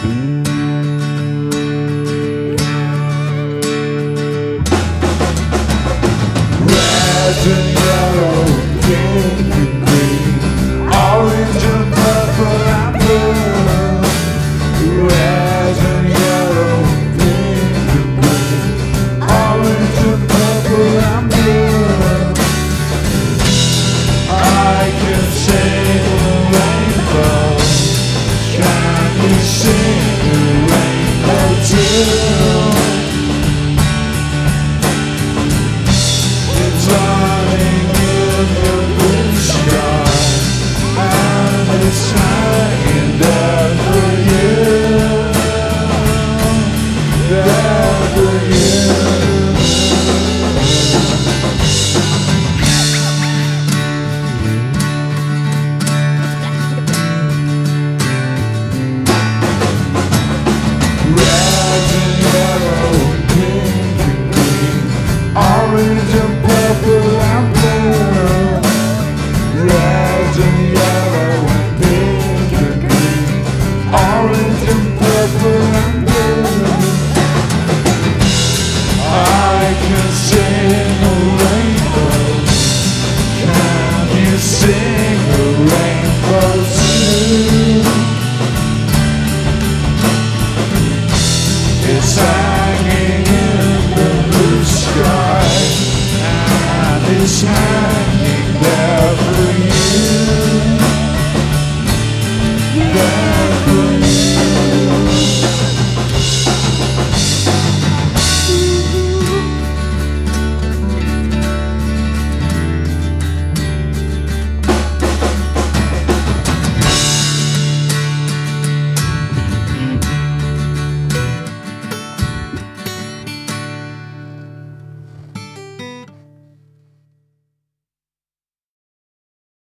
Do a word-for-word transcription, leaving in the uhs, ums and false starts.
Red and yellow, pink and green, orange and purple and blue. Red and yellow, pink and green, orange and purple and blue. I can sing a rainbow. Can you sing a rainbow too? It's running in the blue sky, and it's hanging there for you, there for you. Red and yellow, pink and green, orange and purple and blue. Red and yellow, pink and green, orange and purple and blue. I can sing a rainbow. Can you sing a rainbow too? It's hanging in the blue sky, and it's hanging there for you, there for you.